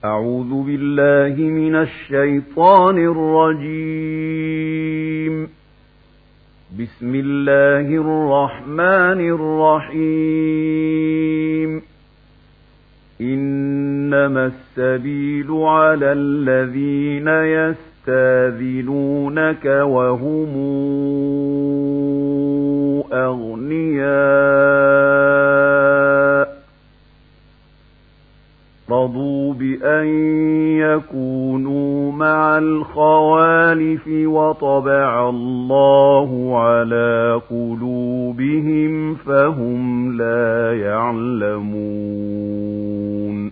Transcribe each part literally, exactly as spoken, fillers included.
أعوذ بالله من الشيطان الرجيم. بسم الله الرحمن الرحيم. إنما السبيل على الذين يستاذنونك وهم أغنياء رضوا بأن يكونوا مع الخوالف وطبع الله على قلوبهم فهم لا يعلمون.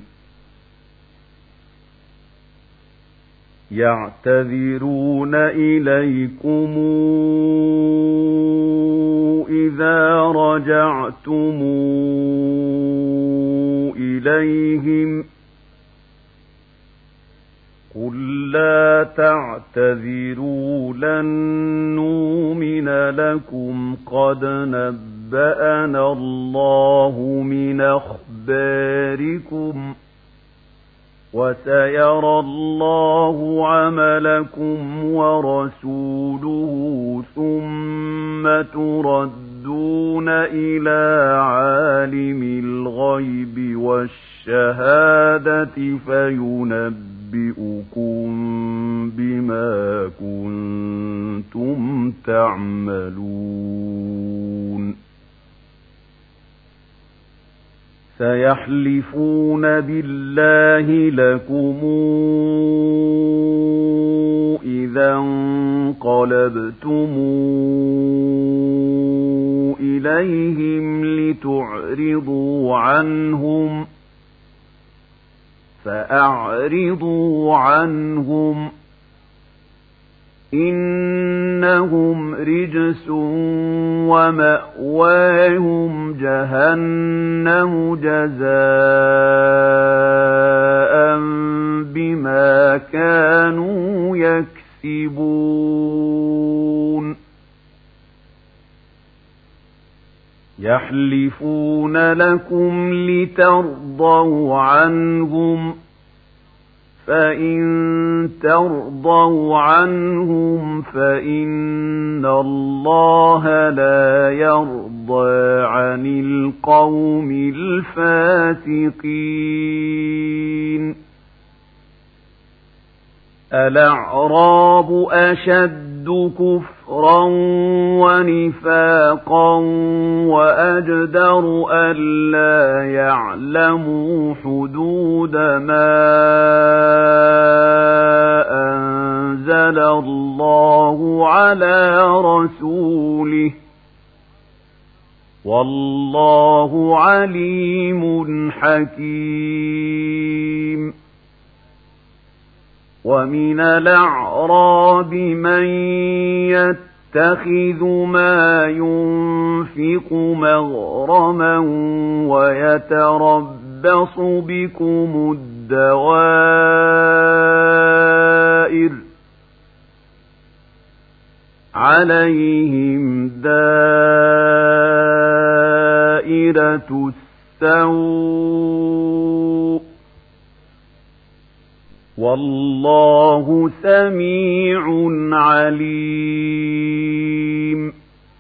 يعتذرون إليكم إذا رجعتم إليهم قل لا تعتذروا لن نؤمن لكم قد نبأنا الله من أخباركم وسيرى الله عملكم ورسوله ثم تردون إلى عالم الغيب والشهادة فينبئكم بما كنتم تعملون. سيحلفون بالله لكم إذا انقلبتم إليهم لتعرضوا عنهم فأعرضوا عنهم إنهم رجس ومأواهم جهنم جزاء بما كانوا يكسبون. يحلفون لكم لترضوا عنهم فإن ترضوا عنهم فإن الله لا يرضى عن القوم الفاسقين. الأعراب أشد كفرا ونفاقا وأجدر ألا يعلموا حدود ما أنزل الله على رسوله والله عليم حكيم. ومن الأعراب من يتخذ ما ينفق مغرما ويتربص بكم الدوائر عليهم دائرة السوء والله سميع عليم.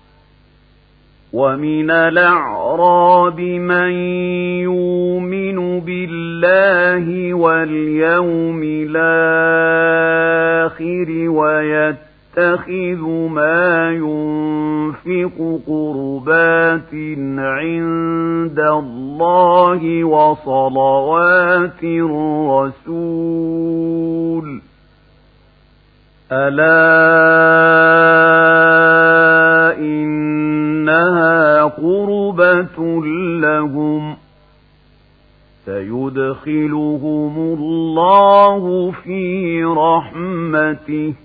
ومن الأعراب من يؤمن بالله واليوم الآخر ويتخذ ما ينفق قربات عند الله وصلوات الرسول ألا إنها قربة لهم سيدخلهم الله في رحمته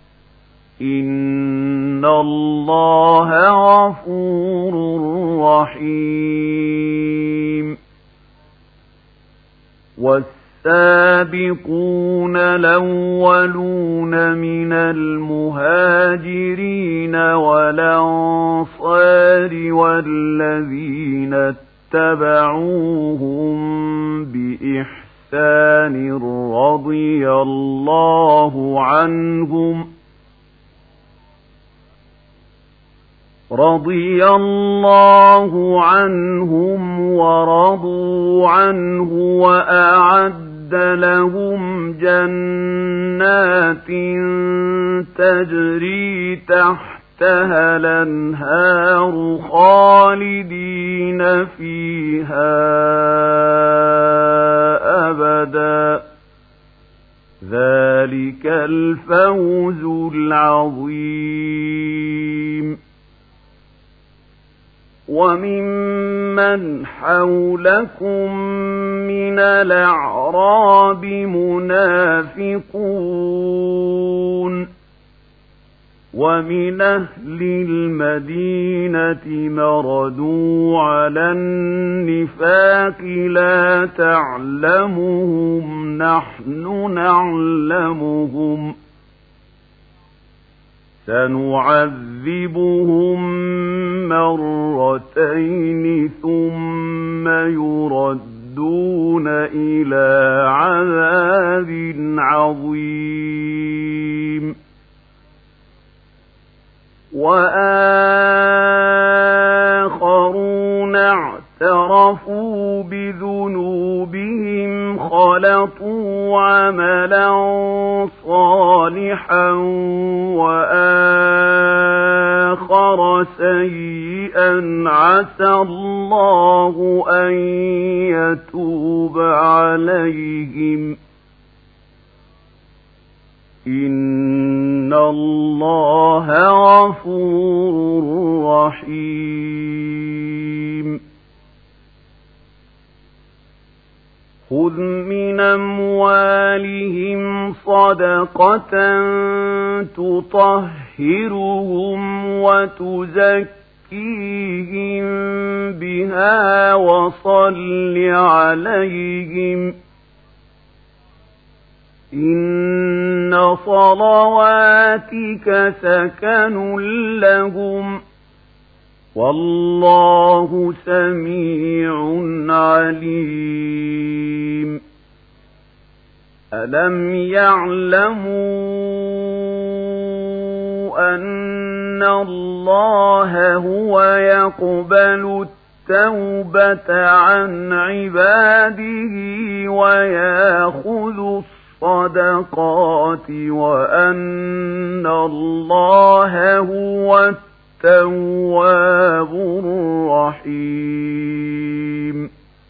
إن الله غفور رحيم. والسابقون الأولون من المهاجرين والأنصار والذين اتبعوهم بإحسان إحسان رضي الله عنهم رضي الله عنهم ورضوا عنه وأعد لهم جنات تجري تحتها الأنهار خالدين فيها أبدا ذلك الفوز العظيم. وممن حولكم من الأعراب منافقون ومن أهل المدينة مردوا على النفاق لا تعلمهم نحن نعلمهم سنعذبهم مرتين ثم يردون إلى عذاب عظيم. وآخرون اعترفوا بذنوبهم خلطوا عملا صالحا وآخر سيئا عسى الله أن يتوب عليهم إن الله غفور رحيم. خذ من أموالهم صدقة تطهرهم وتزكيهم بها وصل عليهم إن صلواتك سكن لهم والله سميع عليم. ألم يعلموا أن الله هو يقبل التوبة عن عباده ويأخذ الصدقات وأن الله هو التواب الرحيم.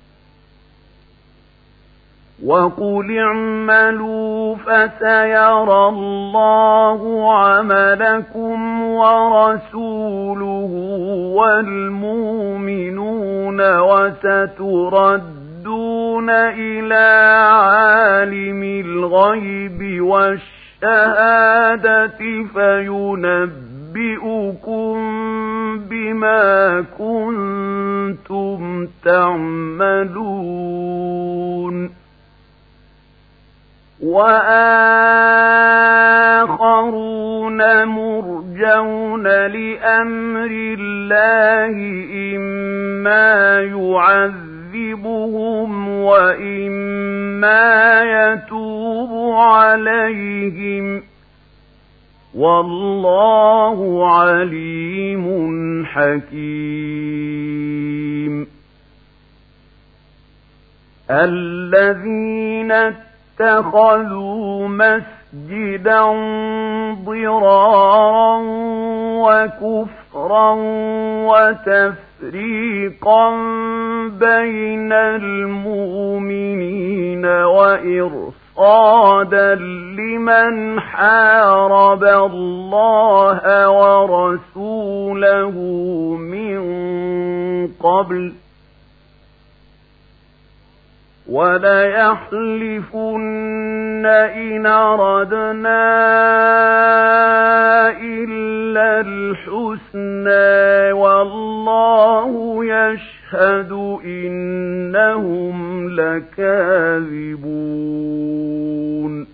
وقل اعملوا فسيرى الله عملكم ورسوله والمؤمنون وستردون إلى عالم الغيب والشهادة فينبئكم بما كنتم تعملون. وآخرون مرجون لأمر الله إما يعذبهم وإما يتوب عليهم والله عليم حكيم. الذين اتخذوا مسجدا ضرارا وكفرا وتفريقا بين المؤمنين وإرصادا لمن حارب الله ورسوله من قبل وليحلفن إن أردنا إلا الحسنى والله يشهد إنهم لكاذبون.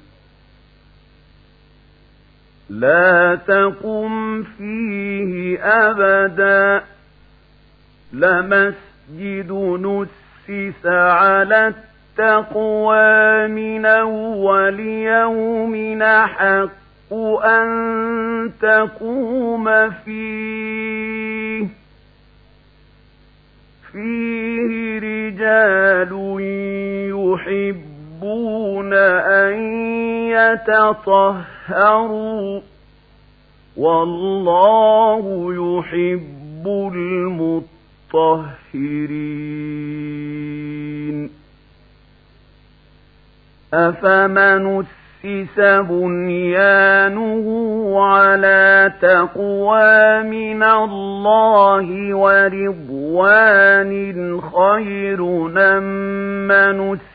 لا تقم فيه أبدا لمسجد نسجد أسس على التقوى من أول يوم أحق أن تقوم فيه فيه رجال يحبون أن يتطهروا والله يحب المطهرين أفمن أسس بنيانه على تقوى من الله ورضوان خير أم من أسس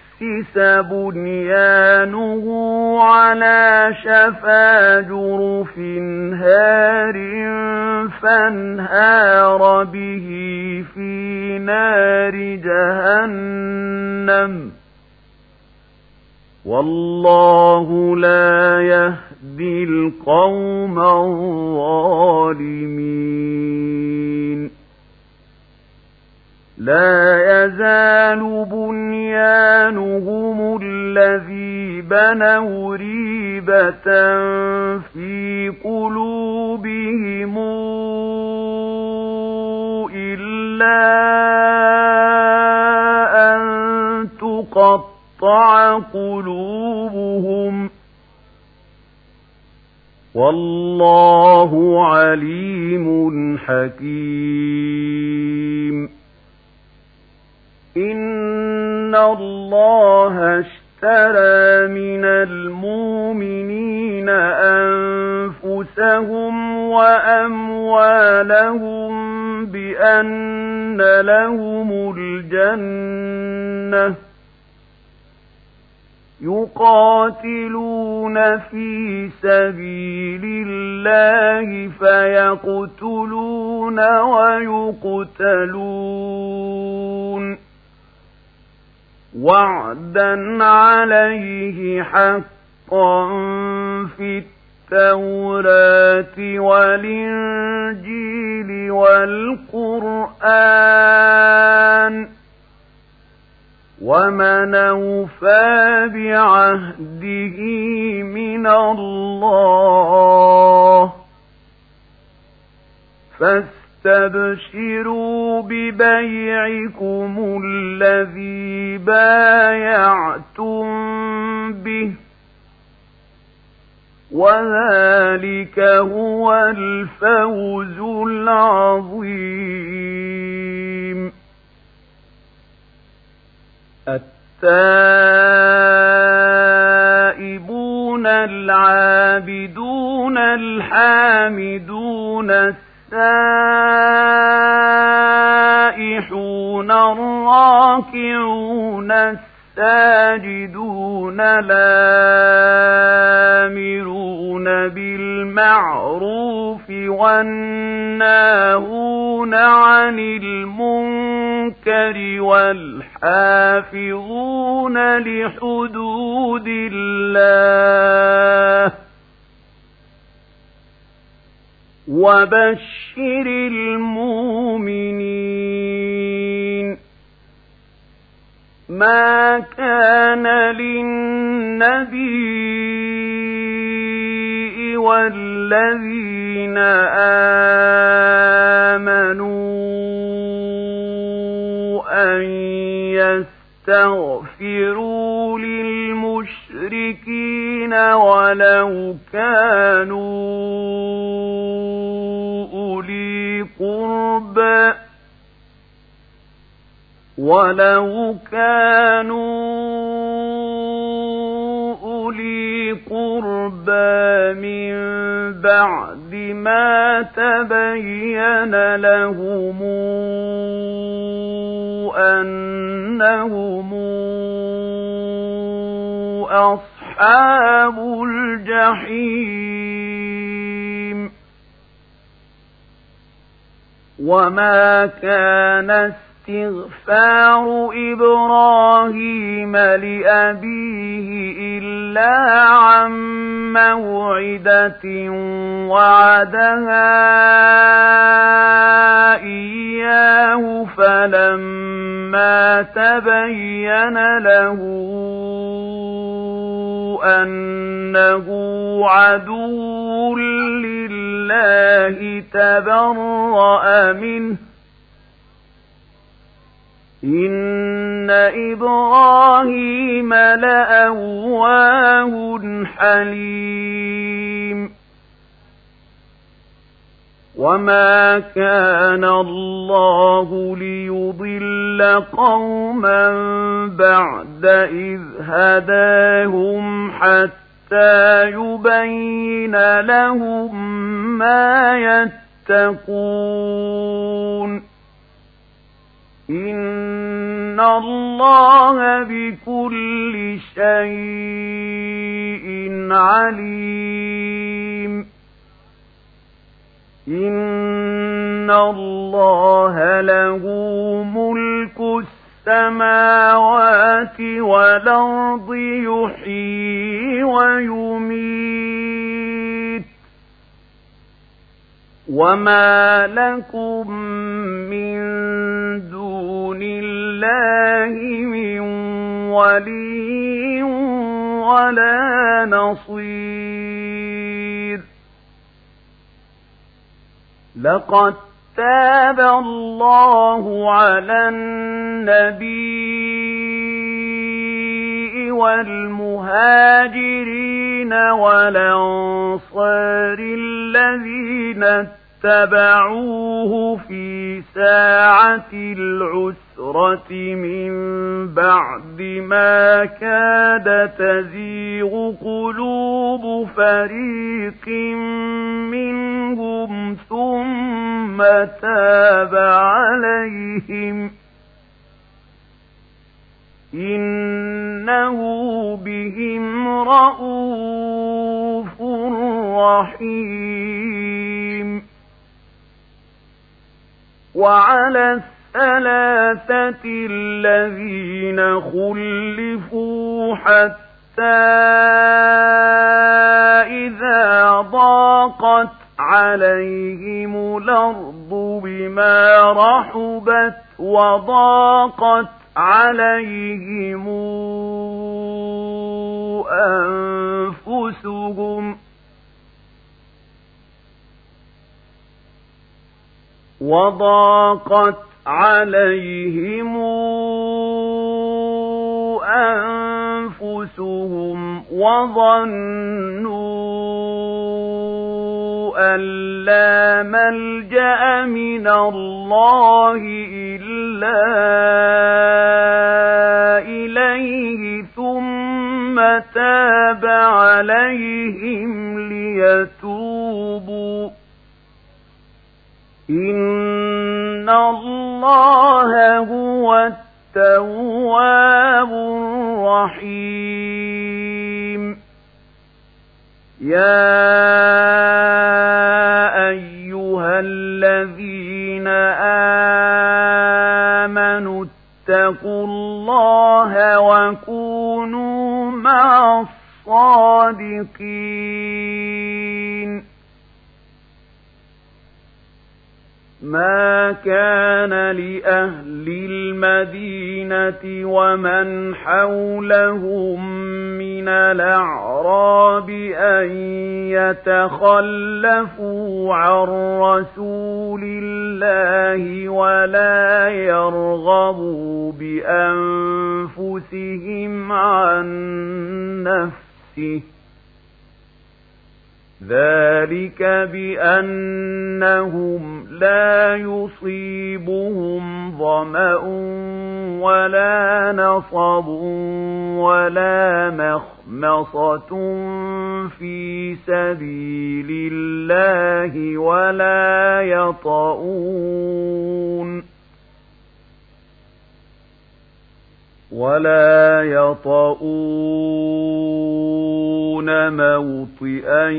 بنيانه على شفا جرف هار فانهار به في نار جهنم والله لا يهدي القوم الظالمين لا يزال بنيانهم الذي بنوا ريبة في قلوبهم إلا أن تقطع قلوبهم والله عليم حكيم إن الله اشترى من المؤمنين أنفسهم وأموالهم بأن لهم الجنة يقاتلون في سبيل الله فيقتلون ويقتلون وعدا عليه حقا في التوراة والإنجيل والقرآن ومن أوفى بعهده من الله فاستبشروا ببيعكم الذي بايعتم به وذلك هو الفوز العظيم التائبون العابدون الحامدون السائحون الراكعون الساجدون الآمرون بالمعروف والناهون عن المنكر والحافظون لحدود الله وبشر المؤمنين ما كان للنبي والذين آمنوا أن يستغفروا للمشركين ولو كانوا أولي قربى ولو كانوا أولي قربى من بعد ما تبين لهم أنهم أصحاب الجحيم وما كان استغفار إبراهيم لأبيه إلا عن موعدة وعدها إياه فاجتباه فلما تبين له أنه عدو لله تبرأ منه إن إبراهيم لأواه حليم وما كان الله ليضل قوما بعد إذ هداهم حتى يبين لهم ما يتقون إن الله بكل شيء عليم إن الله له ملك السماوات والأرض يحيي ويميت وما لكم من دون الله من ولي ولا نصير لقد تاب الله على النبي والمهاجرين والأنصار الذين اتبعوه في ساعة العسرة من بعد ما كاد تزيغ قلوب فريق منهم ثم تاب عليهم إنه بهم رءوف رحيم وعلى الثلاثة الذين خلفوا حتى إذا ضاقت عليهم الأرض بما رحبت وضاقت عليهم أنفسهم وضاقت عليهم أنفسهم وظنوا أن لا ملجأ من الله إلا إليه ثم تاب عليهم ليتوبوا إن الله هو التواب الرحيم يا أيها الذين آمنوا اتقوا الله وكونوا مع الصادقين ما كان لأهل المدينة ومن حولهم من الأعراب أن يتخلفوا عن رسول الله ولا يرغبوا بأنفسهم عن نفسه ذلك بأنهم لا يصيبهم ظمأ ولا نصب ولا مخمصة في سبيل الله ولا يطؤون ولا يطؤون موطئا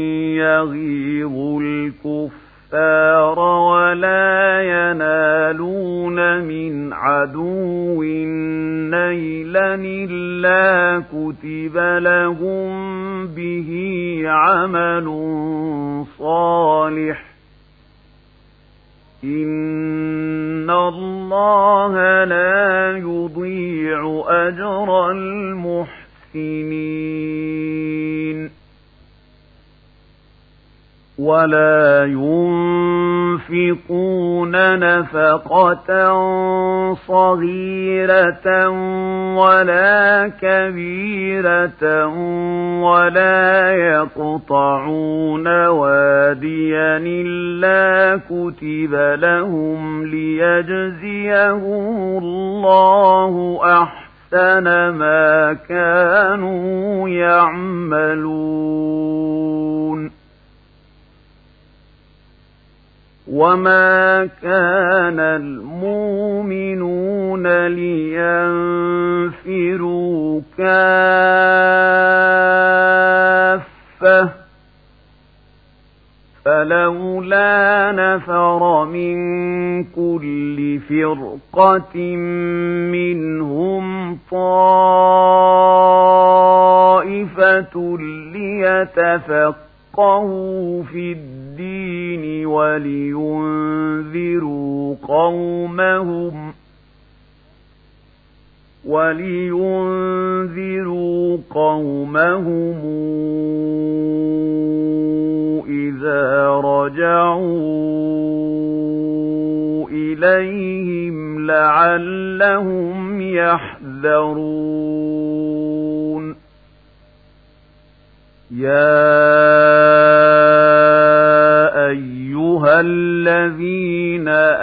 يغيظ الكفار ولا ينالون من عدو نيلا إلا كتب لهم به عمل صالح إن إِنَّ اللَّهَ لَا يُضِيعُ أَجْرَ الْمُحْسِنِينَ وَلَا يُنْفِقُونَ نَفَقَةً صَغِيرَةً وَلَا كَبِيرَةً وَلَا يَقْطَعُونَ وَادِيًا إِلَّا كُتِبَ لَهُمْ لِيَجْزِيَهُمُ اللَّهُ أَحْسَنَ مَا كَانُوا يَعْمَلُونَ وَمَا كَانَ الْمُؤْمِنُونَ لِيَنفِرُوا كَافَّةً فَلَوْلَا نَفَرَ مِنْ كُلِّ فِرْقَةٍ مِنْهُمْ طَائِفَةٌ لِيَتَفَقَّهُوا فِي الدِّينِ وَلِيُنذِرُوا قَوْمَهُمْ وَلِيُنذِرُوا قَوْمَهُمْ إِذَا رَجَعُوا إِلَيْهِمْ لَعَلَّهُمْ يَحْذَرُونَ يَا أَيُّهَا الَّذِينَ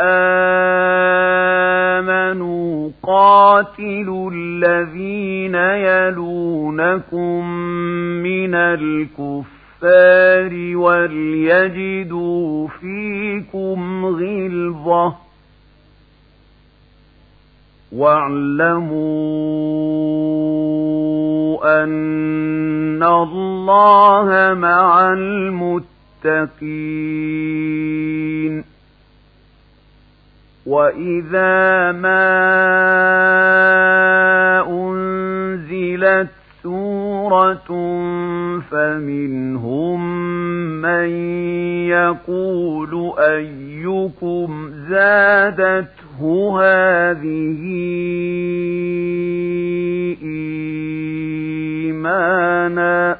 آمَنُوا قَاتِلُوا الَّذِينَ يَلُونَكُم مِّنَ الْكُفَّارِ وَلْيَجِدُوا فِيكُمْ غِلْظَةً وَاعْلَمُوا أَنَّ اللَّهَ مَعَ الْمُتَّقِينَ وَإِذَا مَا أُنْزِلَتْ سُورَةٌ فَمِنْهُمْ مَنْ يَقُولُ أَيُّكُمْ زَادَتْهُ هَذِهِ إِيمَانًا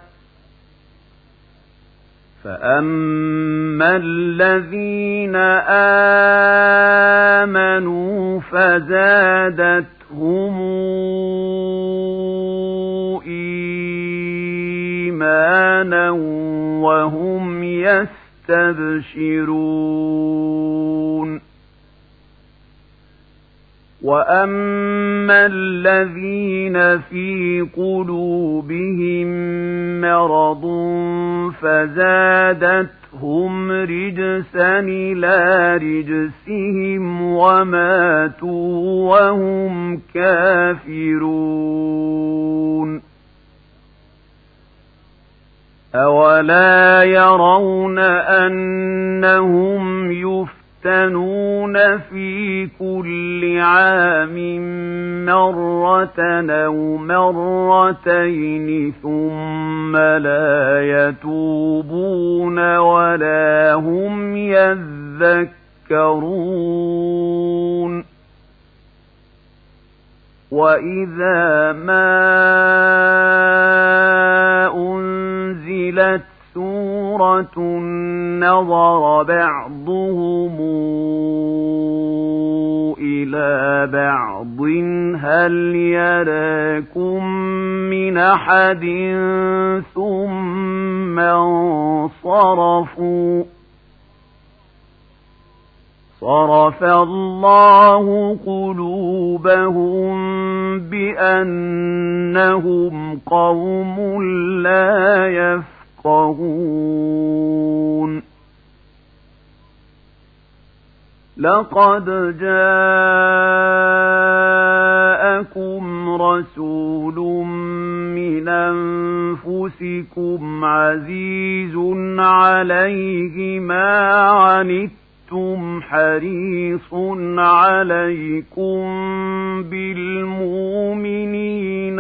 فَأَمَّا الَّذِينَ آمَنُوا فَزَادَتْهُمْ إِيمَانًا وَهُمْ يَسْتَبْشِرُونَ وَأَمَّا الَّذِينَ فِي قُلُوبِهِم مَّرَضٌ فَزَادَتْهُمْ رِجْسًا إِلَىٰ رِجْسِهِمْ وَمَاتُوا وَهُمْ كَافِرُونَ أَوَلَا يَرَوْنَ أَنَّهُمْ يُفْتَنُونَ في كل عام مرة أو مرتين ثم لا يتوبون ولا هم يذكرون وإذا ما أنزلت سورة نظر بعضهم إلى بعض هل يراكم من أحد ثم انصرفوا صرف الله قلوبهم بأنهم قوم لا يفقهون لقد جاءكم رسول من أنفسكم عزيز عليه ما عنتم حريص عليكم بالمؤمنين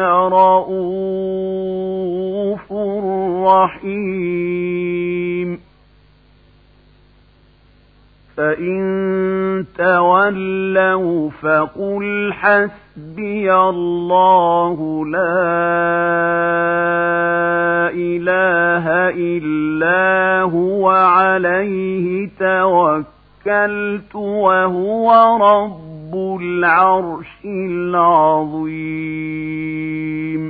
رؤوف رحيم فإن تولوا فقل حسبي الله لا إله إلا هو عليه توكلت وهو رب العرش العظيم.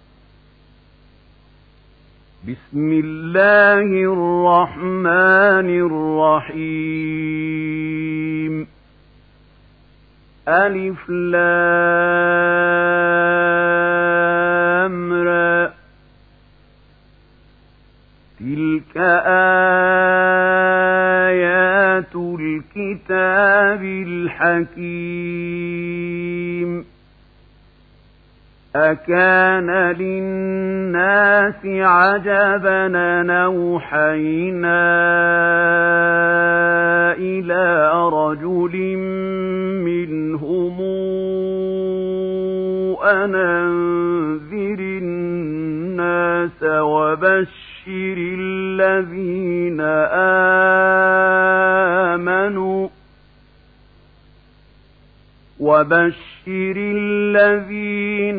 بسم الله الرحمن الرحيم. ألف لام را تلك آيات الكتاب الحكيم. أكان للناس عجبا أن أوحينا إلى رجل منهم أن أنذر الناس وبشر الذين آمنوا وبشر الذين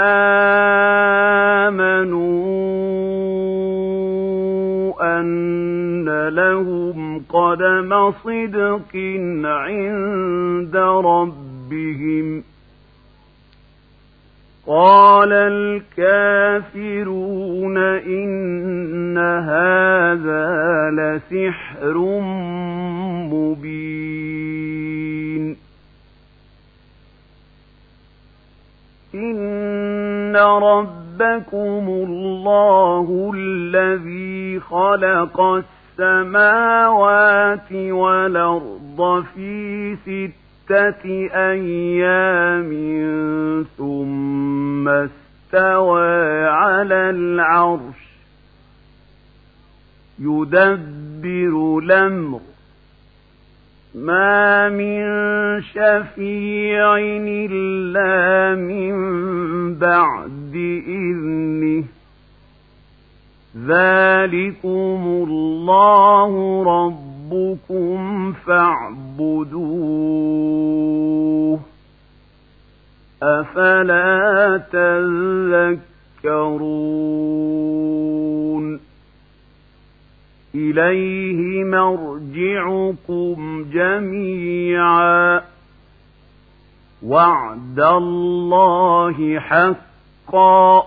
آمنوا أن لهم قدم صدق عند ربهم. قال الكافرون إن هذا لسحر مبين. إن ربكم الله الذي خلق السماوات والأرض في ستة أيام ثم استوى على العرش يدبر الأمر ما من شفيع إلا من بعد إذنه ذلكم الله ربكم فاعبدوه أفلا تذكرون. إليه مرجعكم جميعا وعد الله حقا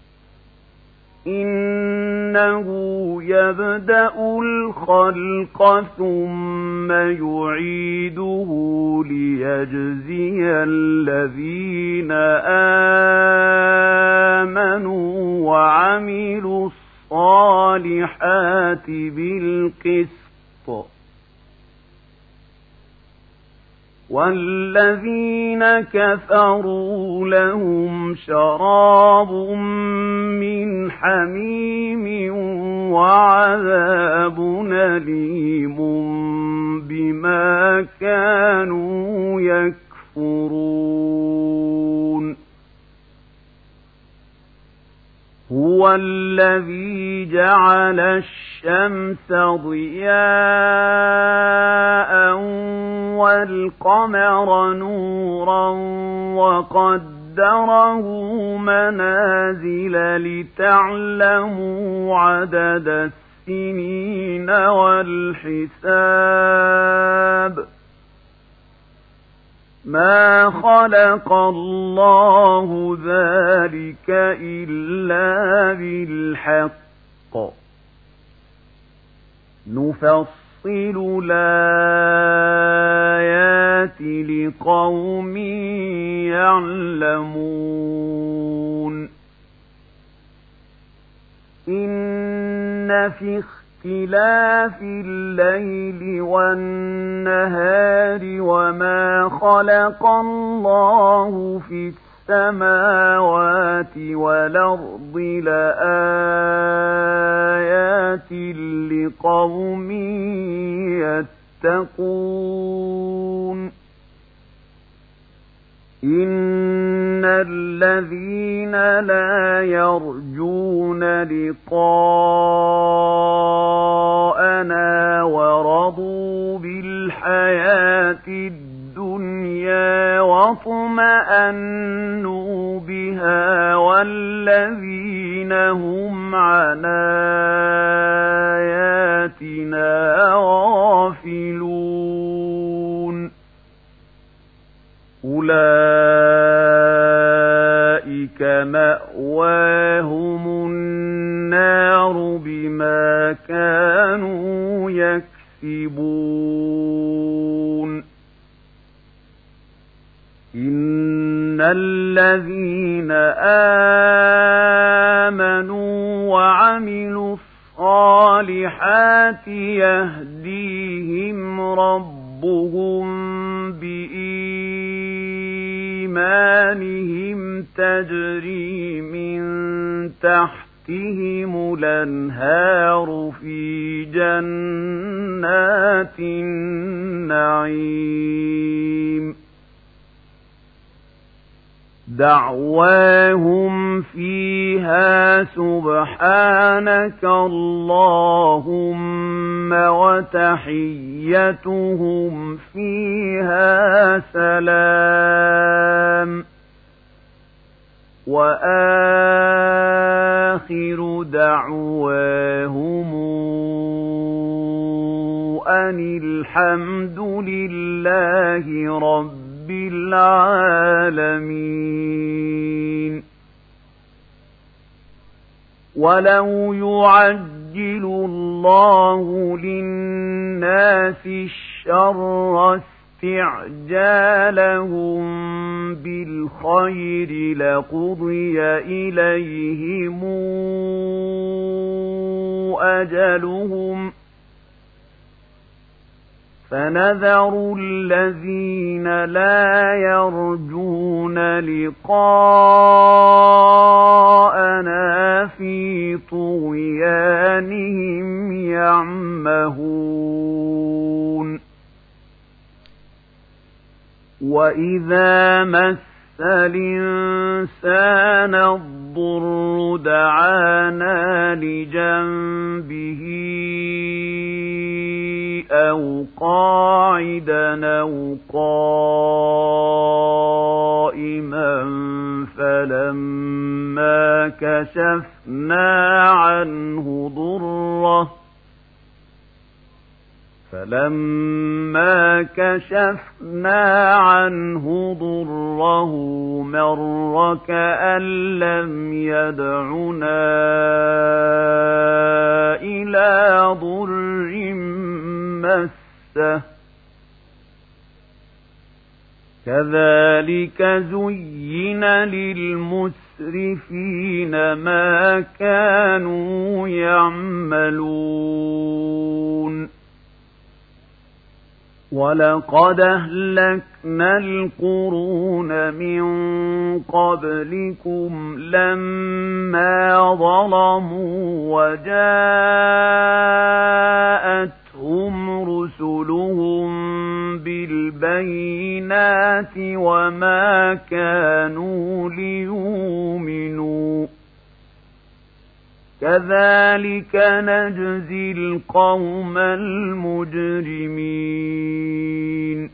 إنه يبدأ الخلق ثم يعيده ليجزي الذين آمنوا وعملوا الصالحات بالقسط والذين كفروا لهم شراب من حميم وعذاب أليم بما كانوا يكفرون. هو الذي جعل الشمس ضياء والقمر نورا وقدره منازل لتعلموا عدد السنين والحساب. ما خلق الله ذلك إلا بالحق نفصل الآيات لقوم يعلمون. إن في اختلاف الليل والنهار وما خلق الله في السماوات والأرض لآيات لقوم يتقون. إن الذين لا يرجون لقاءنا ورضوا بالحياة الدنيا واطمأنوا بها والذين هم عن آياتنا غافلون أولئك مأواهم النار بما كانوا يكسبون إن الذين آمنوا وعملوا الصالحات يهديهم ربهم بإيمانهم تجري من تحتهم الأنهار في جنات النعيم دعواهم فيها سبحانك اللهم وتحيتهم فيها سلام وآخر دعواهم أن الحمد لله رب العالمين ولو يعجل الله للناس الشر استعجالهم بالخير لقضي إليهم أجلهم فنذر الذين لا يرجون لقاءنا في طغيانهم يعمهون وإذا مس الإنسان الضر دعانا لجنبه أو قاعدا أو قائما فلما كشفنا عنه ضره فلما كشفنا عنه ضره مر كأن لم يدعنا إلى ضر مسه كذلك زين للمسرفين ما كانوا يعملون ولقد أهلكنا القرون من قبلكم لما ظلموا وجاءتهم رسلهم بالبينات وما كانوا ليؤمنوا كذلك نجزي القوم المجرمين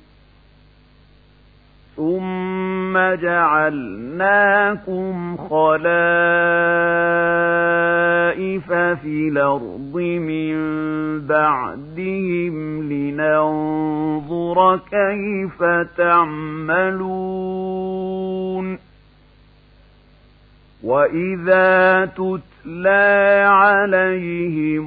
ثم جعلناكم خلائف في الأرض من بعدهم لننظر كيف تعملون وإذا تتلى عليهم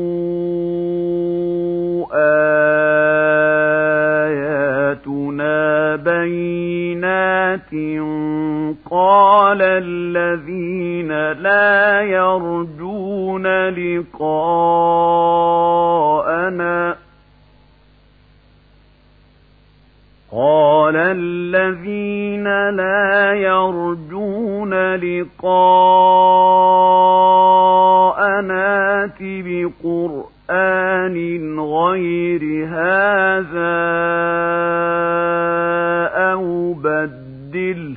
آياتنا بينات قال الذين لا يرجون لقاءنا قال الذين لا يرجون لقاءنا ائت بقرآن غير هذا أو بدله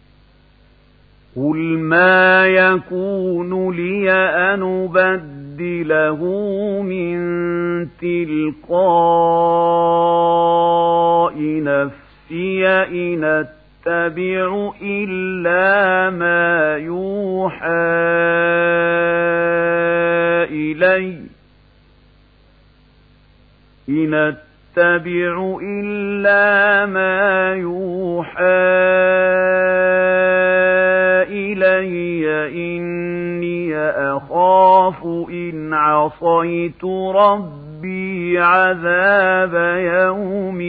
قل ما يكون لي أن أبدله له من تلقاء نفسي إن أتبع إلا ما يوحى إلي إن أتبع إلا ما يوحى إلي إني أخاف إن عصيت ربي عذاب يوم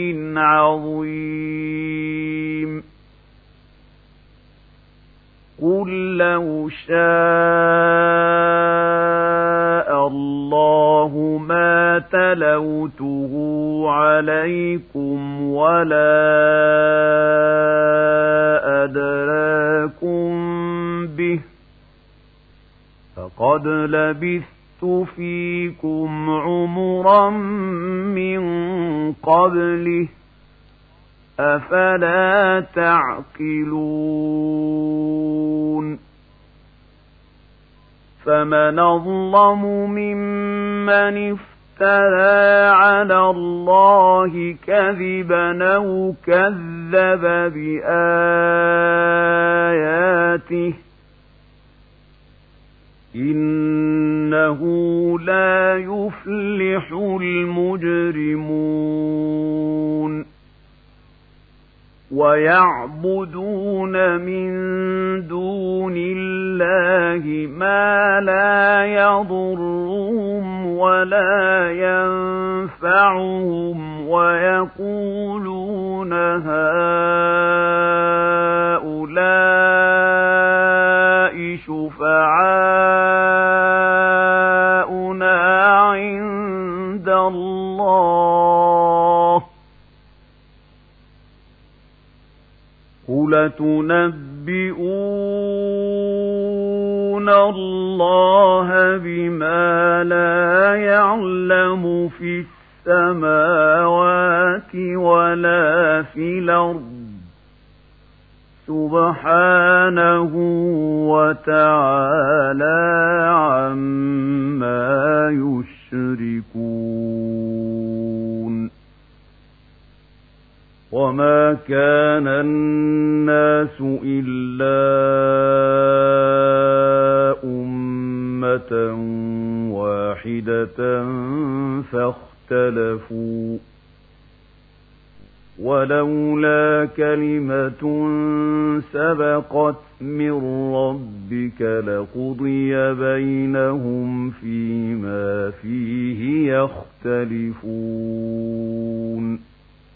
عظيم قل لو شاء الله ما تلوته عليكم ولا أدراكم به فقد لبثت فيكم عمرا من قبله أفلا تعقلون فمن أظلم ممن افترى على الله كذبا أو كذب بآياته إنه لا يفلح المجرمون ويعبدون من دون الله ما لا يضرهم ولا ينفعهم ويقولون هؤلاء شفعاؤنا عند الله قل تنبئون الله بما لا يعلم في السماوات ولا في الأرض سبحانه وتعالى عما يشركون وما كان الناس إلا أمة واحدة فاختلفوا ولولا كلمة سبقت من ربك لقضي بينهم فيما فيه يختلفون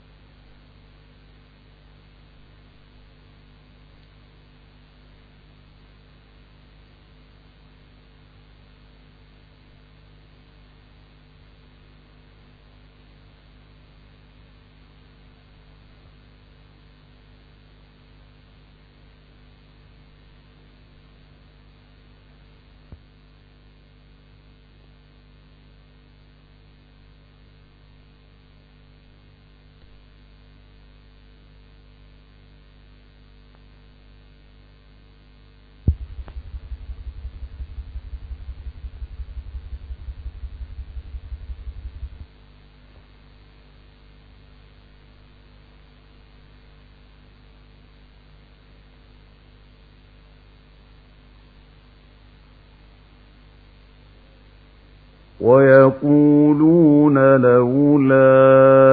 ويقولون لولا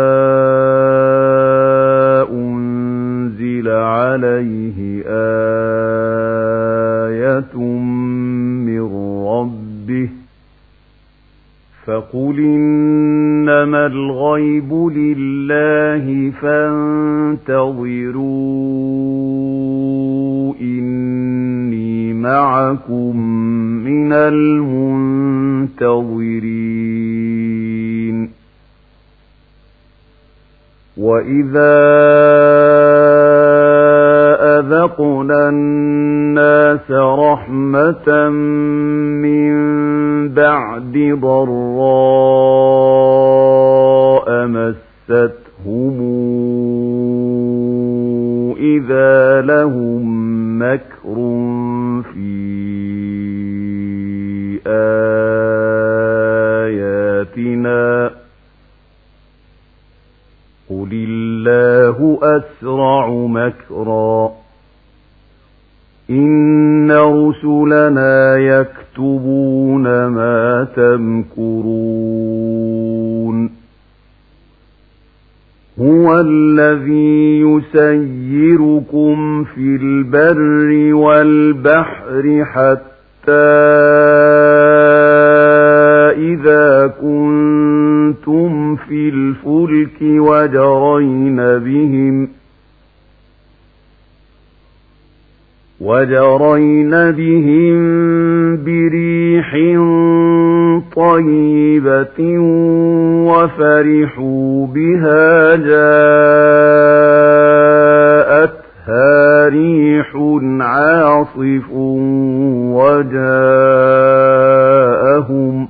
أنزل عليه آية من ربه فقل إنما الغيب لله فانتظروا إني معكم من المنتظرين وإذا أذقنا الناس رحمة من بعد ضراء مستهم إذا لهم مكر في آياتهم قل الله أسرع مكرا إن رسلنا يكتبون ما تمكرون هو الذي يسيركم في البر والبحر حتى إذا كنتم في الفلك وجرين بهم وجرين بهم بريح طيبة وفرحوا بها جاءتها ريح عاصف وجاءهم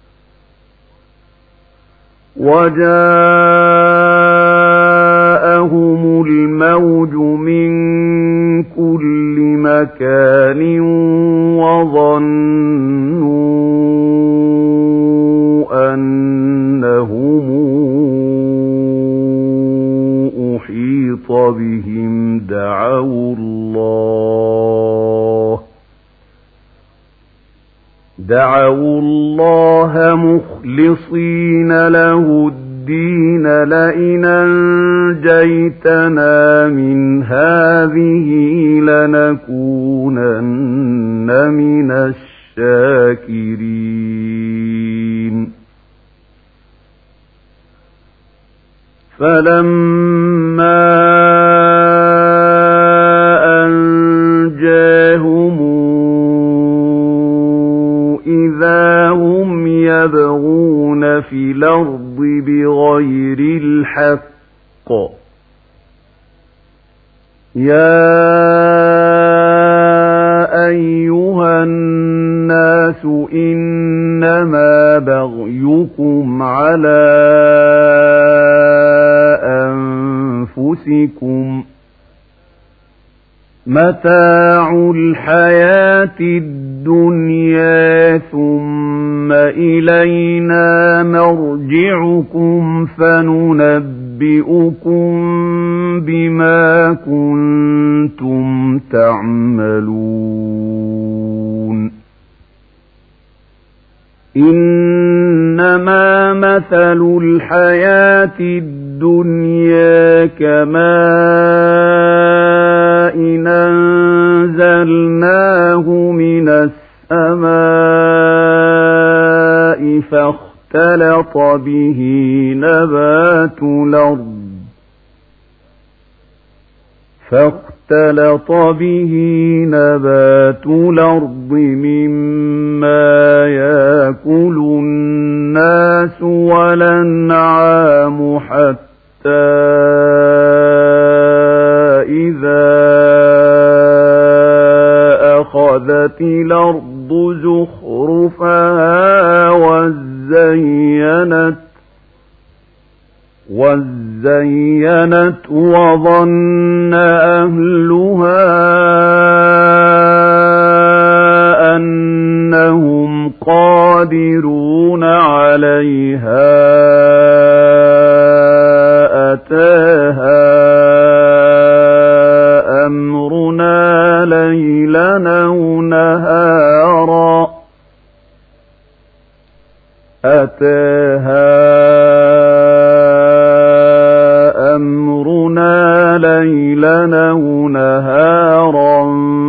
وجاءهم الموج من كل مكان وظنوا أنهم أحيط بهم دعوا الله دعوا الله مخلصين له الدين لئن أنجيتنا من هذه لنكونن من الشاكرين فلما أنجاهم إذا هم يبغون في الأرض بغير الحق يا أيها الناس إنما بغيكم على أنفسكم متاع الحياة الدنيا ثم إلينا مرجعكم فننبئكم بما كنتم تعملون إنما مثل الحياة الدنيا كماء أنزلناه من السماء فاختلط به نبات الأرض فاختلط به نبات الأرض مما يأكل الناس والأنعام حتى إذا أخذت الأرض زخرفها وزينت وزينت وظن أهلها أنهم قادرون عليها أتاها أمرنا ليلا أو نهارا أتاها أمرنا ليلا أو نهارا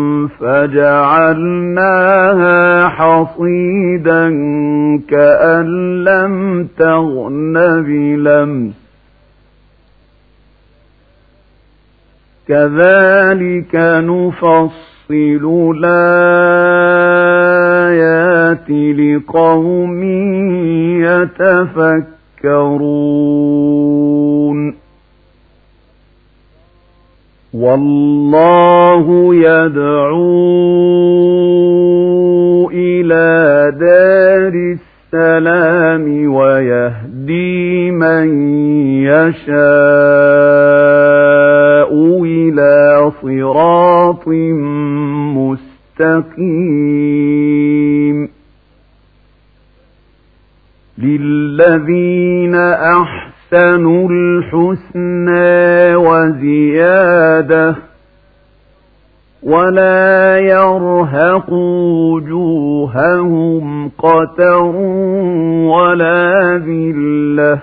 فجعلناها حصيدا كأن لم تغن بلمس كذلك نفصل الآيات لقوم يتفكرون والله يدعو إلى دار السلام ويهدي من يشاء إلى صراط مستقيم للذين أحسنوا أحسنوا الحسنى وزيادة ولا يرهق وجوههم قتر ولا ذلة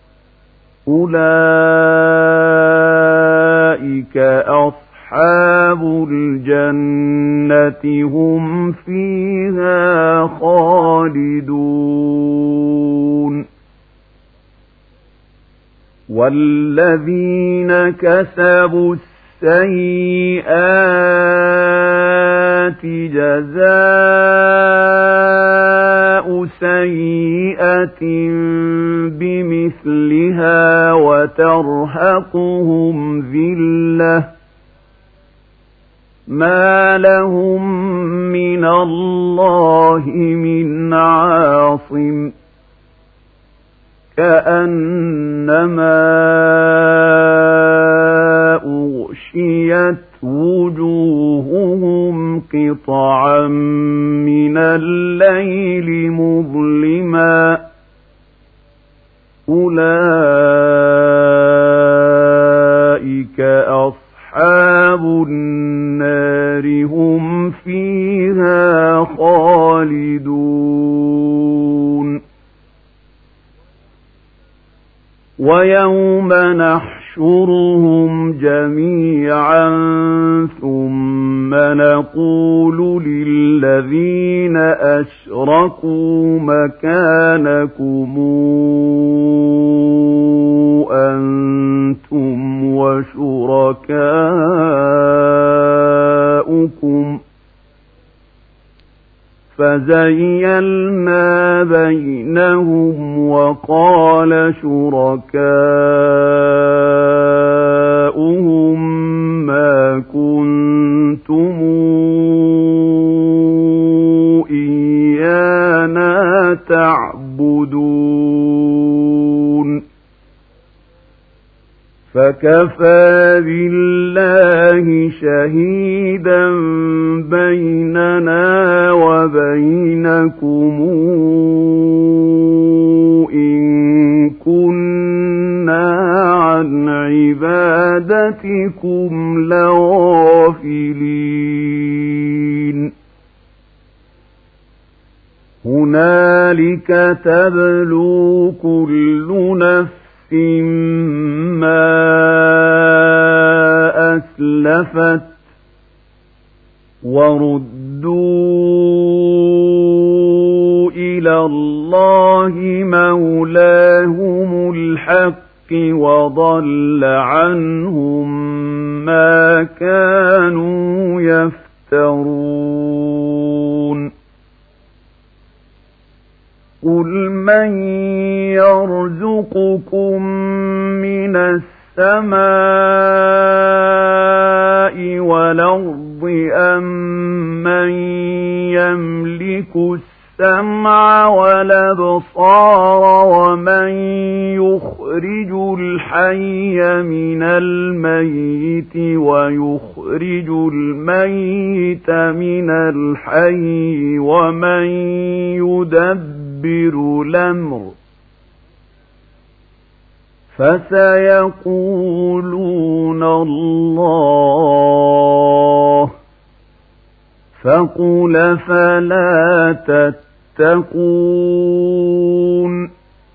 أولئك أصحاب الجنة هم فيها خالدون والذين كسبوا السيئات جزاء سيئة بمثلها وترهقهم ذلة ما لهم من الله من عاصم كأنما أغشيت وجوههم قطعا من الليل مظلما أولئك أصحاب النار هم فيها خالدون ويوم نحشرهم جميعا ثم نقول للذين أشركوا مكانكم أنتم وشركاؤكم فزيلنا بينهم وقال شركاؤهم ما كنتم إيانا تعبدون فكفى بالله شهيدا بيننا وبينكم إن كنا عن عبادتكم لغافلين هنالك تبلو كل نفس ما أسلفت وردوا إلى الله مولاهم الحق وضل عنهم ما كانوا يفترون قل من يرزقكم من السماء والأرض أم من يملك السمع والأبصار ومن يخرج الحي من الميت ويخرج الميت من الحي ومن يدبر الأمر فسيقولون الله فقل فلا تتقون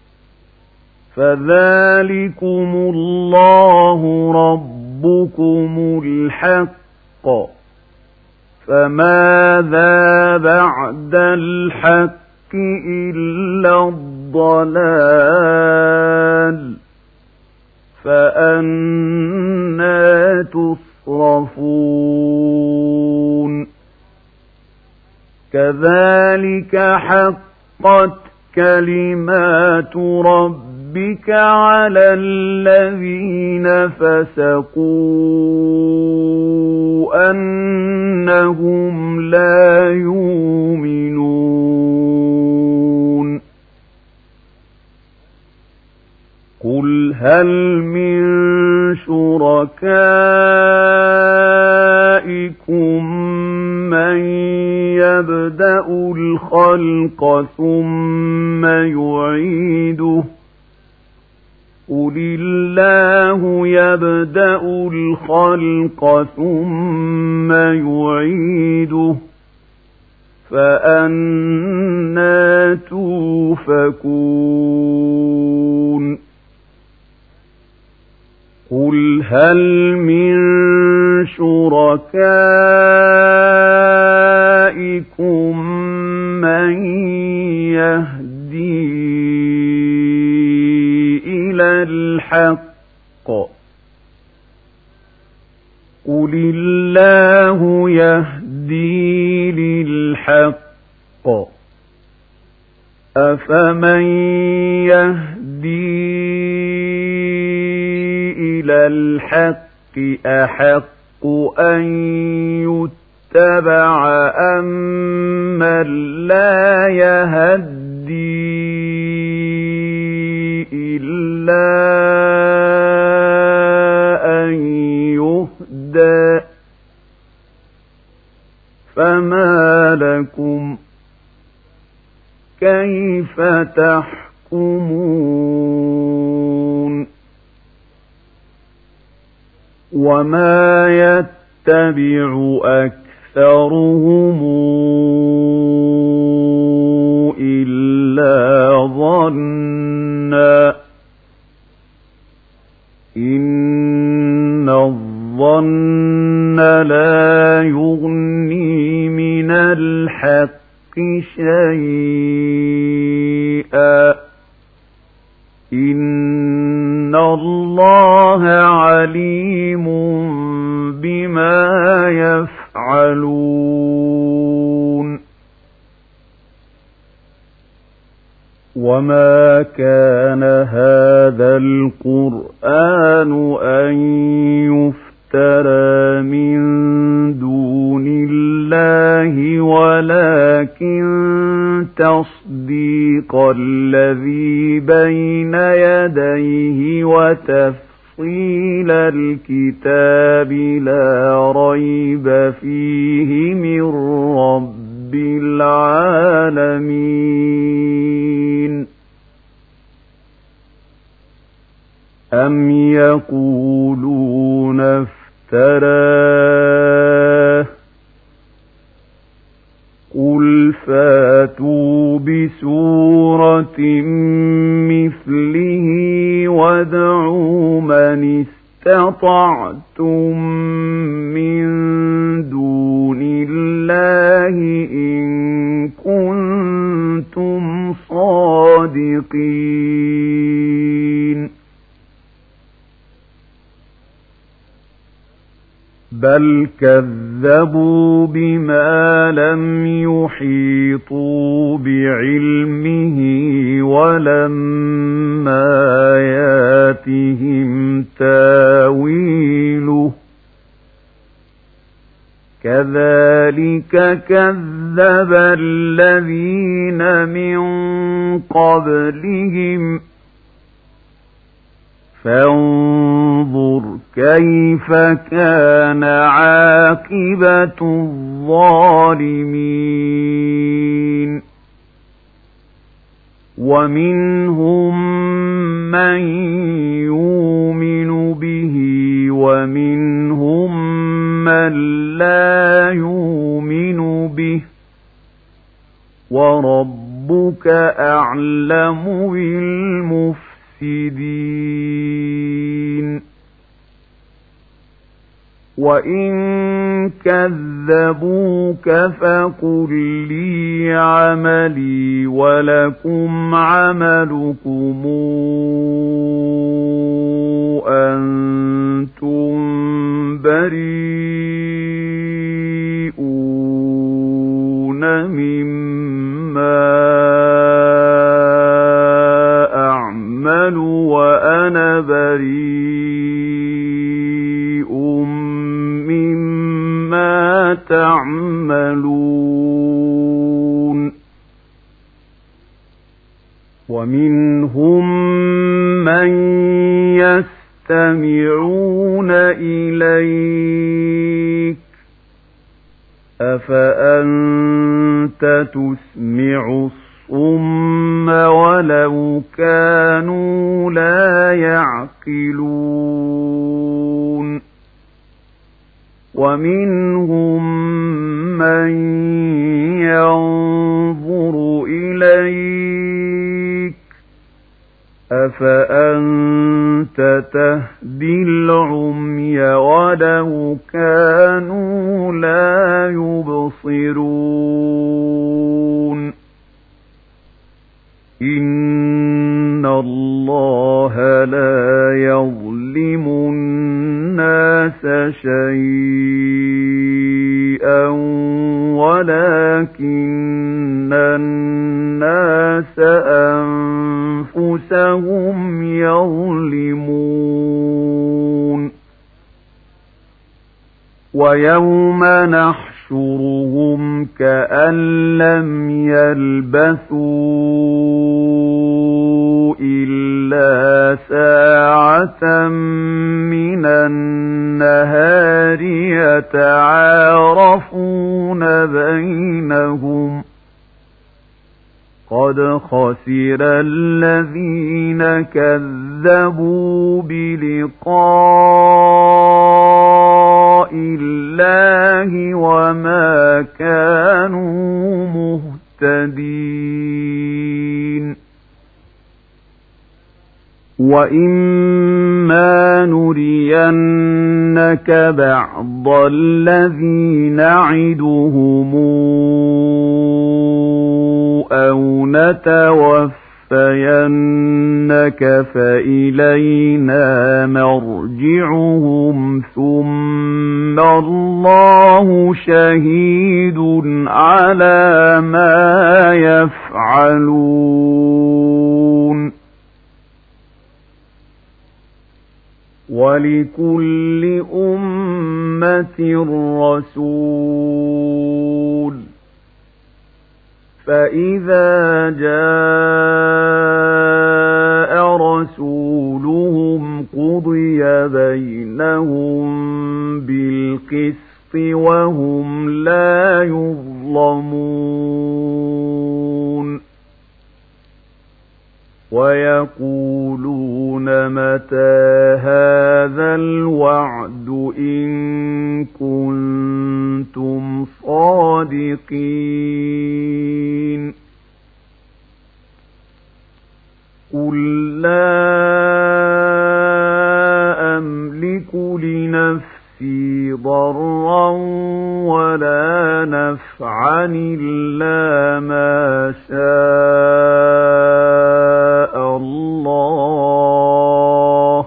فذلكم الله ربكم الحق فماذا بعد الحق إلا الضلال فأنى تصرفون كذلك حقت كلمات ربك على الذين فسقوا أنهم لا يؤمنون قل هل من شركائكم من يبدأ الخلق ثم يعيده قل الله يبدأ الخلق ثم يعيده فأنى توفكون قل هل من شركائكم من يهدي إلى الحق قل الله يهدي للحق أفمن يهدي إلى الحق أحق أن يتبع أمن لا يهدي إلا أن يهدى فما لكم كيف تحكمون وما يتبع أكثرهم إلا ظنا إن الظن لا يغني من الحق شيئا إن الله عليم بما يفعلون وما كان هذا القرآن أن يفترى من دون الله ولكن تصديق الذي بين يديه وتفصيل الكتاب لا ريب فيه من رب العالمين أم يقولون افتراه قل فاتوا بسورة مثله وادعوا من استطعتم من دون الله إن كنتم صادقين بل كذبوا بما لم يحيطوا بعلمه ولما ياتهم تاويله كذلك كذب الذين من قبلهم فانظر كيف كان عاقبة الظالمين ومنهم من يؤمن به ومنهم من لا يؤمن به وربك أعلم بالمفسدين وإن كذبوك فقل لي عملي ولكم عملكم أنتم بريئون مما أعمل وأنا بريء مما تعملون ومنهم من يستمعون إليك أفأنت تسمع الصم ولو كانوا لا يعقلون ومنهم من ينظر إليك أفأنت تهدي العمي ولو كانوا لا يبصرون إن الله لا يظلم الناس شيئا ولكن الناس أنفسهم يظلمون ويوم نحشرهم كأن لم يلبثوا إلا ساعة من النهار يتعارفون بينهم قد خسر الذين كذبوا بلقاء الله وما كانوا مهتدين وإما نرينك بعض الذي نعدهم أو نتوفينك فإلينا مرجعهم ثم الله شهيد على ما يفعلون ولكل أمة رسول فإذا جاء رسولهم قضي بينهم بالقسط وهم لا يظلمون ويقولون متى هذا الوعد إن كنتم صادقين قل لا أملك لنفسي ضرا ولا نفعا إلا ما شاء الله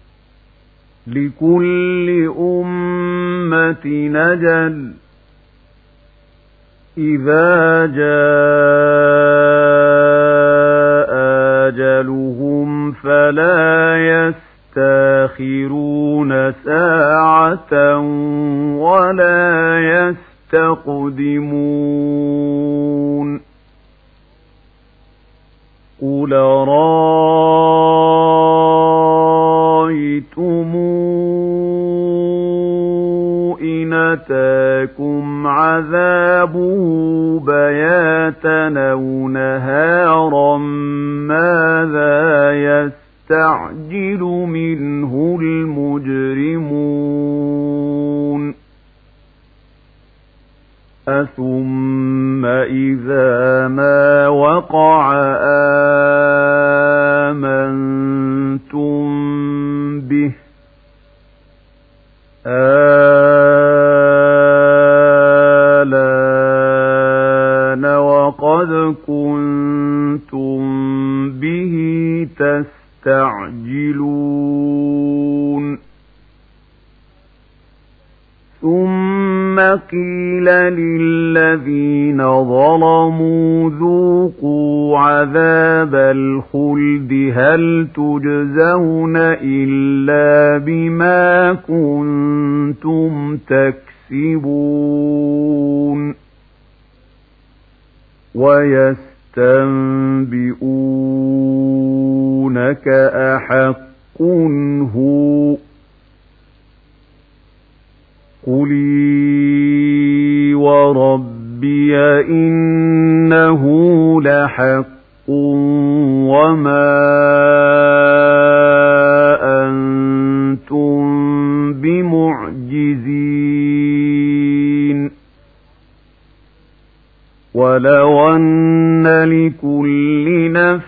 لكل أمة نجل إذا جاء أجلهم فلا يستأخرون ساعة ولا يستقدمون قل رأيتم إن أتاكم عذابه بياتا أو نهارا ماذا يستعجل منه المجرمون أثم إذا ما وقع آمنتم به آلان وقد كنتم به تستعجلون ثم قيل للذين ظلموا ذوقوا عذاب الخلد هل تجزون إلا بما كنتم تكسبون ويستنبئونك أحق هو قل ورب ربي إنه لحق وما أنتم بمعجزين ولو أن لكل نفس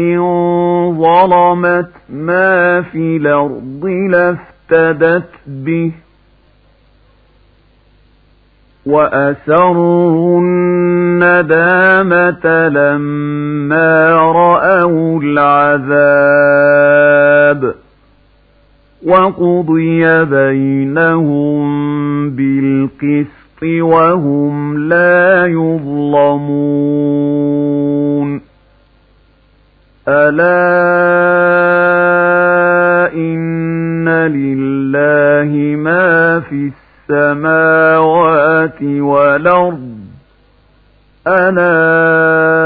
ظلمت ما في الأرض لافتدت به وأسروا الندامة لما رأوا العذاب وقضي بينهم بالقسط وهم لا يظلمون ألا إن لله ما في السماوات والأرض ألا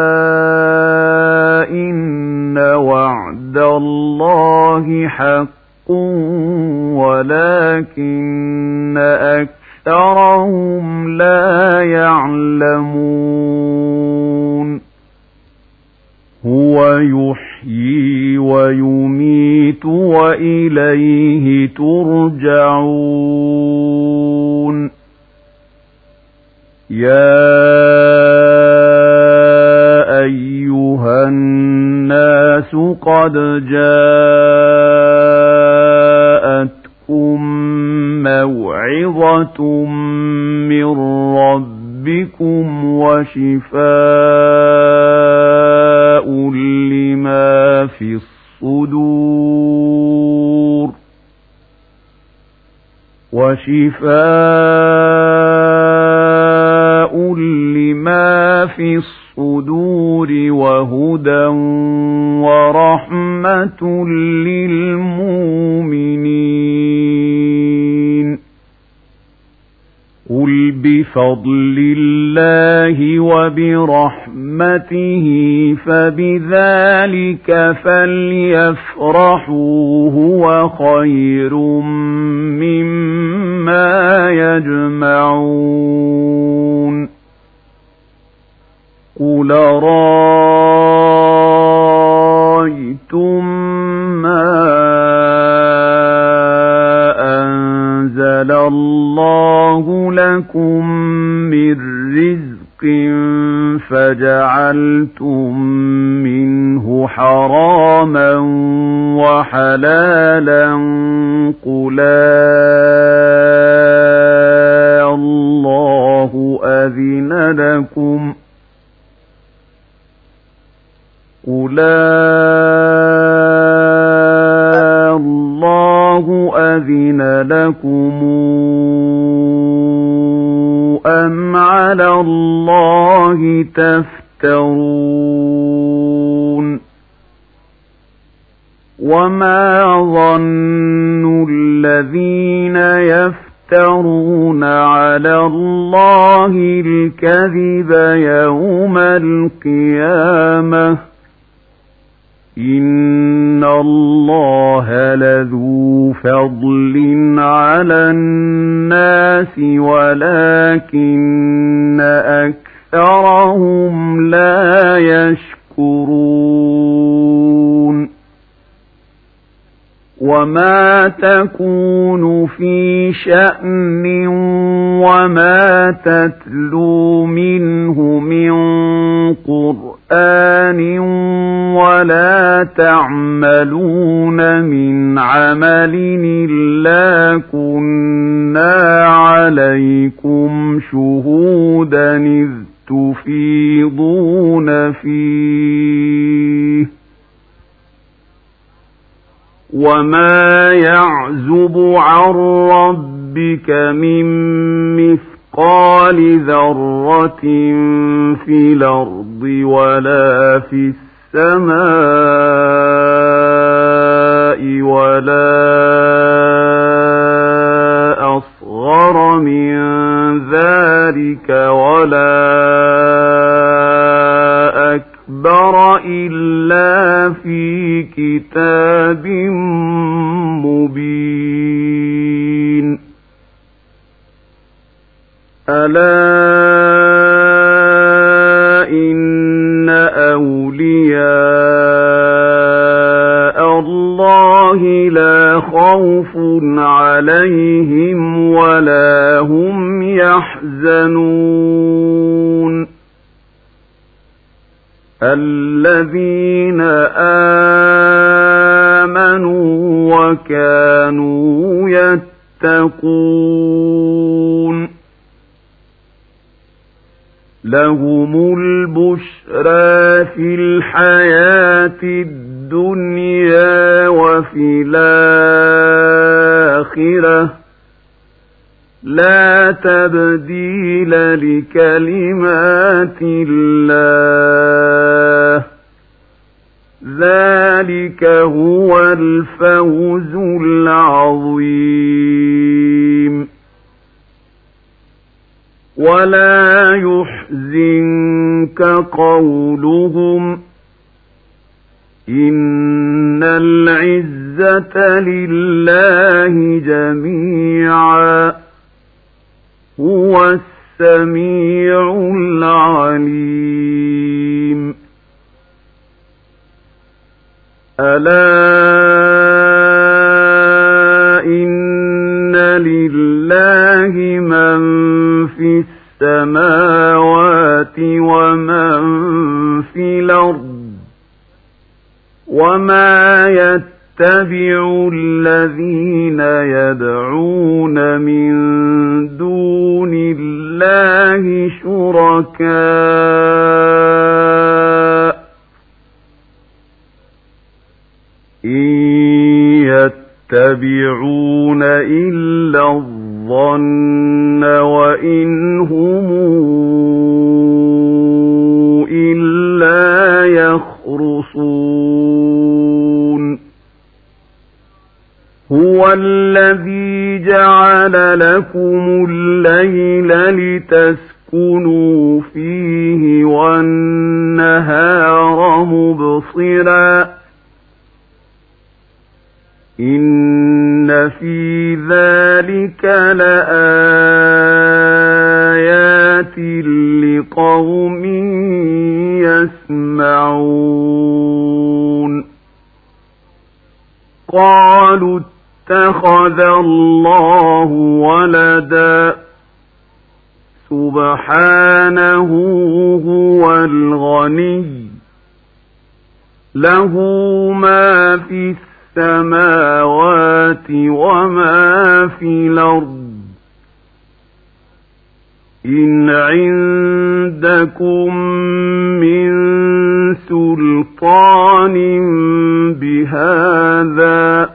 إن وعد الله حق ولكن أكثرهم لا يعلمون هو يحيي ويميت وإليه ترجعون يا أيها الناس قد جاءتكم موعظة من ربكم وشفاء لما في الصدور وشفاء لما في الصدور وهدى ورحمة للمؤمنين قل بفضل الله وبرحمته فبذلك فليفرحوا هو خير مما يجمعون قل رأيتم ما أنزل الله لكم من رزق فجعلتم منه حراما وحلالا قل الله أذن لكم قل الله أذن لكم أم على الله تفترون وما ظن الذين يفترون على الله الكذب يوم القيامة إن الله لذو فضل على الناس ولكن أكثرهم لا يشكرون وما تكون في شأن وما تتلو منه من قرآن ولا تعملون من عمل إلا كنا عليكم شهودا إذ تفيضون فيه وما يعزب عن ربك من مثقال ذرة في الأرض ولا في السماء ولا أصغر من ذلك ولا أكبر إلا في كتاب مبين ألا خوف عليهم ولا هم يحزنون الذين آمنوا وكانوا يتقون لهم البشرى في الحياة الدنيا وفي الآخرة لا تبديل لكلمات الله ذلك هو الفوز العظيم ولا يحزنك قولهم إن العزة لله جميعا هو السميع العليم ألا إن لله من في السماوات ومن في الأرض وما يتبع الذين يدعون من دون الله شركاء إن يتبعون إلا الظن وإن هم إلا يخرصون هو الذي جعل لكم الليل لتسكنوا فيه والنهار مبصرا إن في ذلك لآيات لقوم يسمعون قالوا اتخذ الله ولدا سبحانه هو الغني له ما في السماوات وما في الأرض إن عندكم من سلطان بهذا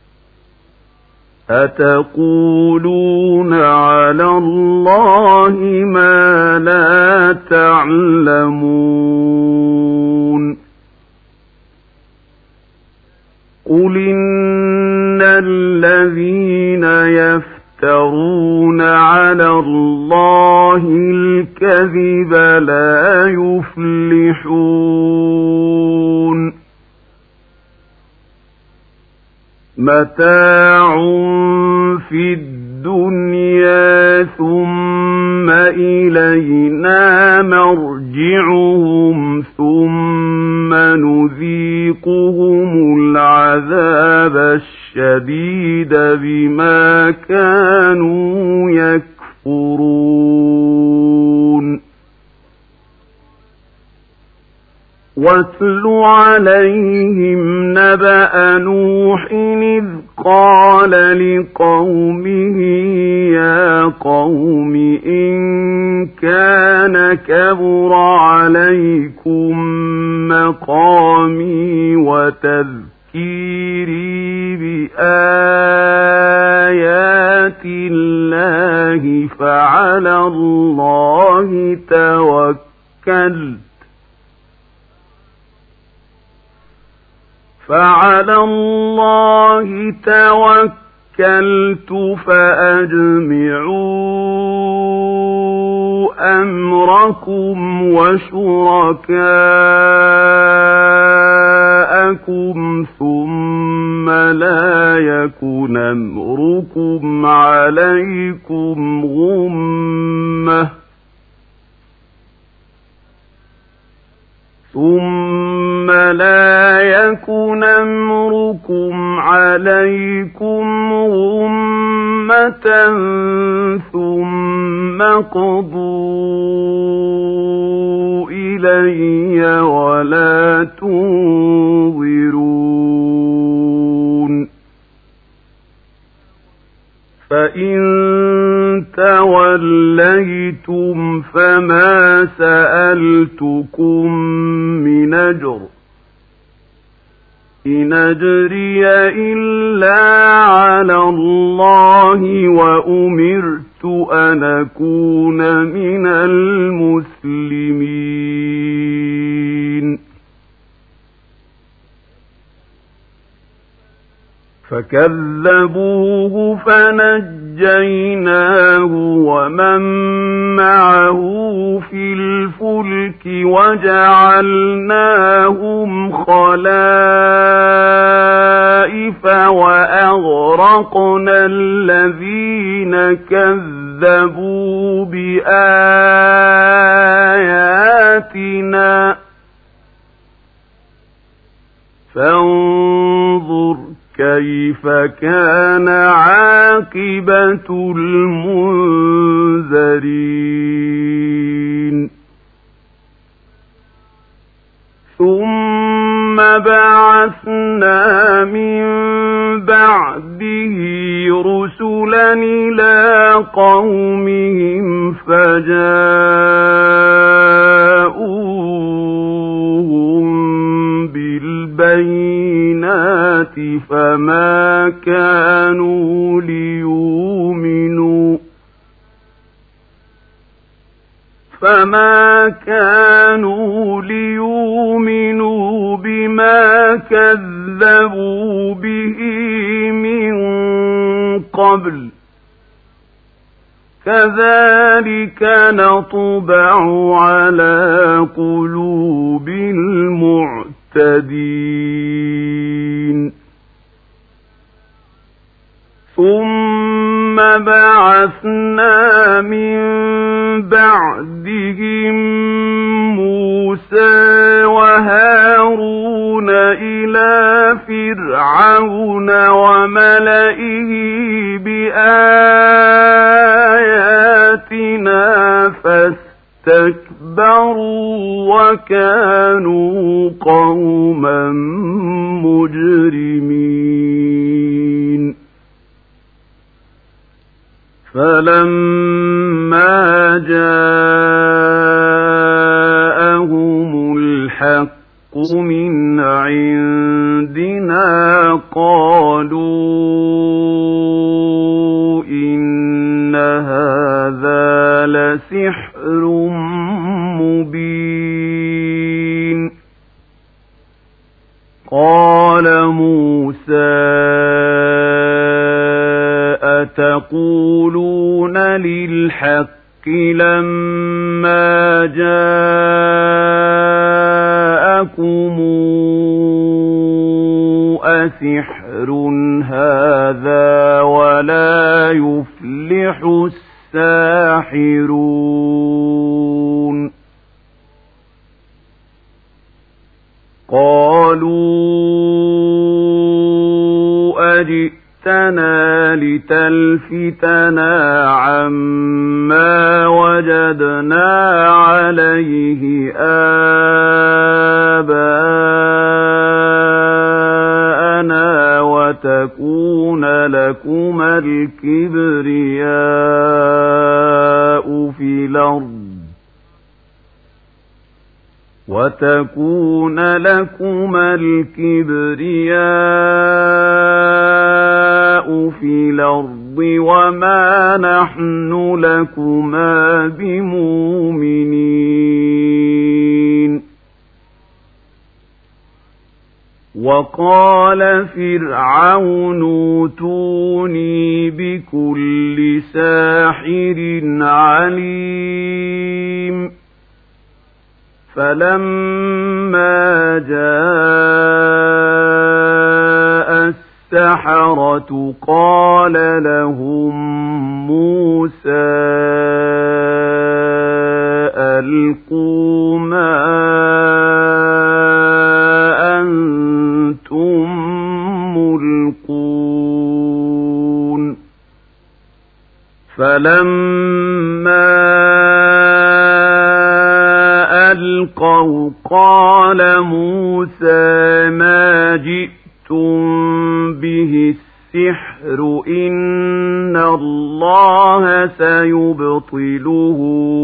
أتقولون على الله ما لا تعلمون قل إن الذين يفترون على الله الكذب لا يفلحون متاع في الدنيا ثم إلينا مرجعهم ثم نذيقهم العذاب الشديد بما كانوا يكفرون واتل عليهم نبأ نوح إذ قال لقومه يا قوم إن كان كبر عليكم مقامي وتذكيري بآيات الله فعلى الله توكلت فعلى الله توكلت فأجمعوا أمركم وشركاءكم ثم لا يكن أمركم عليكم غمة ثم لا يكن أمركم عليكم عليكم غمة ثم قضوا إلي ولا تنظرون فإن توليتم فما سألتكم من أجر إن أجري إلا على الله وأمرت أن أكون من المسلمين فكذبوه فنجيناه ومن معه في الفلك وجعلناهم خلائف وأغرقنا الذين كذبوا بآياتنا فانظر كيف كان عاقبة المنذرين ثم بعثنا من بعده رسلا إلى قومهم فجاءوهم بالبينات فما كانوا ليؤمنوا فما كانوا ليؤمنوا بما كذبوا به من قبل كذلك نطبع على قلوب المعتدين ثم بعثنا من بعدهم موسى وهارون إلى فرعون وملئه بآياتنا فاستكبروا وكانوا قوما مجرمين فلما جاءهم الحق من عندنا قالوا إن هذا لسحر مبين قال موسى أتقولون للحق لما جاءكم أسحر هذا ولا يفلح الساحرون قالوا أجئتنا لتلفتنا عما وجدنا عليه آباءنا وتكون لكما الكبرياء في الأرض وتكون لكما الكبرياء في الأرض وما نحن لكما بمؤمنين وقال فرعون ائتوني بكل ساحر عليم فلما جاء السحرة قال لهم موسى ألقوا ما أنتم ملقون فلما ألقوا قال موسى ما جئتم به السحر إن الله سيبطله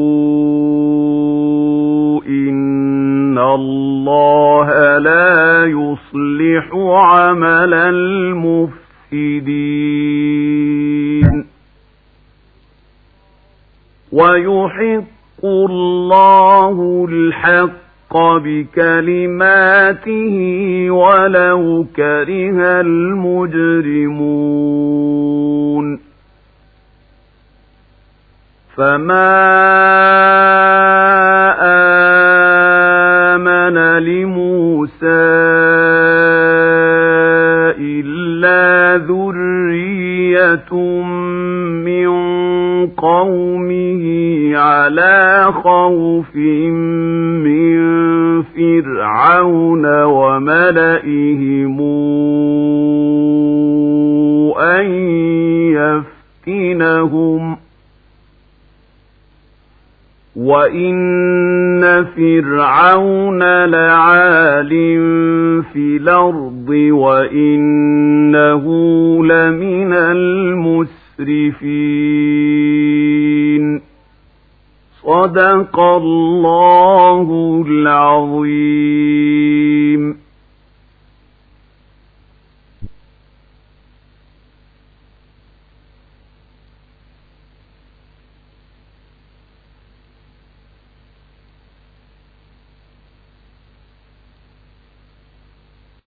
إن الله لا يصلح عمل المفسدين ويحق الله الحق بكلماته ولو كره المجرمون فما آمن لموسى إلا ذرية من قومه على خوف من فرعون وملئهم أن يفتنهم وإن فرعون لعال في الأرض وإنه لمن المسرفين صدق الله العظيم.